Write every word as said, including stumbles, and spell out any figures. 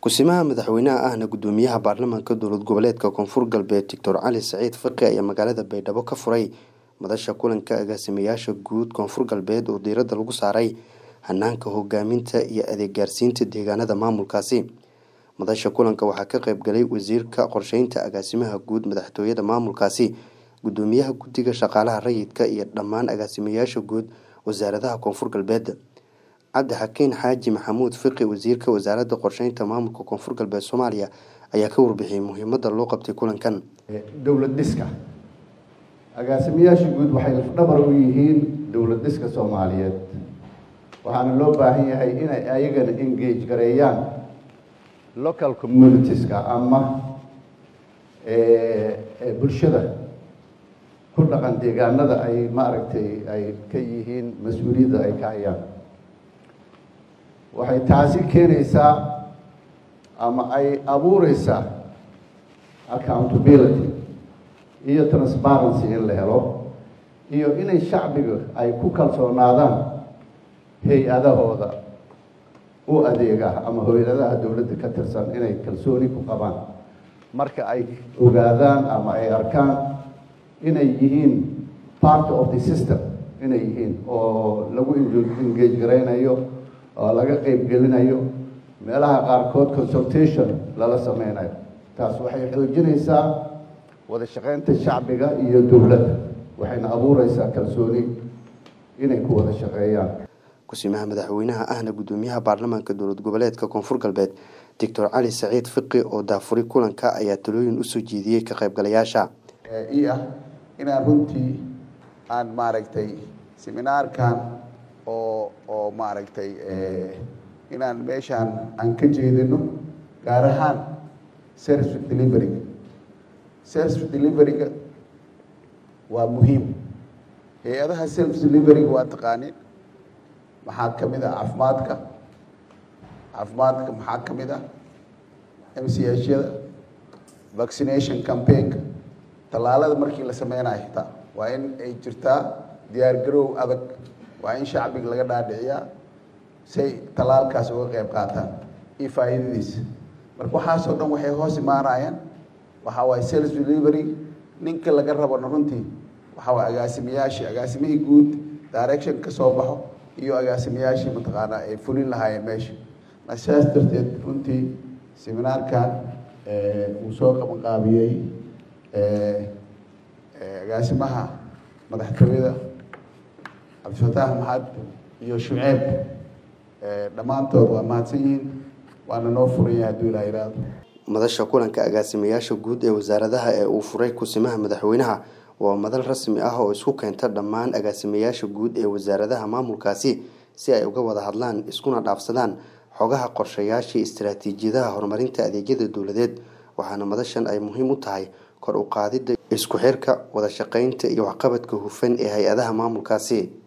Kusimaha madaxweynaha ahna gudoomiyaha baarlamaanka dowlad goboleedka Koonfur Galbeed Doctor Cali Saciid Fiqi ayaa magaalada Baydhabo ka furay madasha kulanka agaasimayaasha guud Koonfur Galbeed oo diiradda lagu saaray hanaanka hogaaminta iyo adeeg gaarsiinta deegaanada maamulkaasi. Madasha kulanka waxaa ka qayb galay wasiirka qorsheynta agaasimaha guud madaxtooyada maamulkaasi, gudoomiyaha guddiga shaqaalaha rayidka iyo dhammaan agaasimayaasha guud wasaaradaha Koonfur Galbeed. Cabdi Xakiin Xaaji Maxamuud Fiqi wasiirka wasaaradda qorsheynta maamulka Koonfur Galbeed Soomaaliya ayaa ka warbixiyay muhiimadda loo qabtay kulankan. Dowlad dhiska agaasimayaasha guud waxay lafdhabar u yihiin dowlad dhiska Soomaaliyeed, waxaana loo baahan yahay inay ayagana engage gareeyaan local communitieska ama ee bulshada ku dhaqan deegaanada ay maaragtay ay ka yihiin mas'uuliyadda ay ka hayaan. waxay taasi keenaysaa ama ay abuureysaa accountability iyo transparency in la helo iyo inay shacbiga ay ku kalsoonaadaan hay-adahooda u adeega ama hay'adaha dowladda ka tirsan inay kalsooni ku qabaan marka ay ogaadaan ama ay arkaan inay yihiin part of the system, inay yihiin oo lagu engage gareynayo oo laga qayb gelinayo meelaha qaarkood consultation lala sameynayo. taas waxay xoojinaysaa wada shaqeynta shacbiga iyo dowladda, waxayna abuureysaa kalsooni inay ku wada shaqeeyaan. Kusimaha madaxweynaha ahna gudoomiyaha baarlamaanka dowlad goboleedka Koonfur Galbeed Doctor Cali Saciid Fiqi oo daafuray kulanka ayaa talooyin u soo jeediyay ka qaybgalayaasha. ee ah inaan runtii aan maaragtay seminaarkan oo oo maaragtay ee inaan meeshaan aan ka jeedino gaar ahaan service delivery service delivery waa muhiim. hay'adaha service delivery waa taqaaniin maxaa kamid ah caafimaadka caafimaadka maxaa kamid ah M C H-yada vaccination campaign talaalada markii la sameynayo xitaa waa in ay jirtaa diyaar garow adag, waa in shacbiga laga dhaadhiciyaa say talaalkaas uga qayb qaataan iyo faa'iidadiisa. marka waxaasoo dhan waxay hoos imaanayaan waxaa waaye service delivery. ninka laga rabo runtii waxaa waaye agaasimayaashii agaasimihii guud direction ka soo baxo iyo agaasimayaashii mataqaanaa ay fulin lahaayeen meesha. sidaas darteed runtii seminaarkan uu soo qaban qaabiyey agaasimaha madaxtooyada cabdifataax maxamed iyo shuceeb dhammaantood waa mahadsan yihiin, waana noo furan yahay hadduu ilaa yiraahdo. Madasha kulanka agaasimayaasha guud ee wasaaradaha ee uu furay kusimaha madaxweynaha waa madal rasmi ah oo isku keenta dhammaan agaasimayaasha guud ee wasaaradaha maamulkaasi si ay uga wada hadlaan iskuna dhaafsadaan xogaha qorshayaasha istiraatiijiyadaha horumarinta adeegyada dowladeed. waxaana madashan ay muhiim u tahay kor u qaadida isku xirka wada shaqeynta iyo waxqabadka hufan ee hay'adaha maamulkaasi.